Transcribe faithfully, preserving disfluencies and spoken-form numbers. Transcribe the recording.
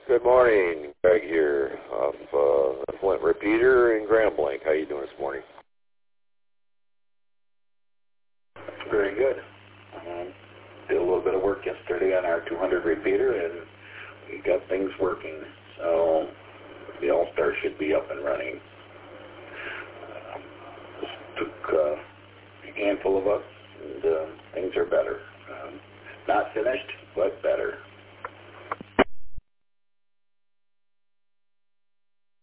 Good morning, Greg here off uh, the Flint Repeater in Grand Blanc. How you doing this morning? Very good. Um, did a little bit of work yesterday on our two hundred repeater, and we got things working. So the All-Star should be up and running. Um, just took uh, a handful of us, and uh, things are better. Um, not finished, but better.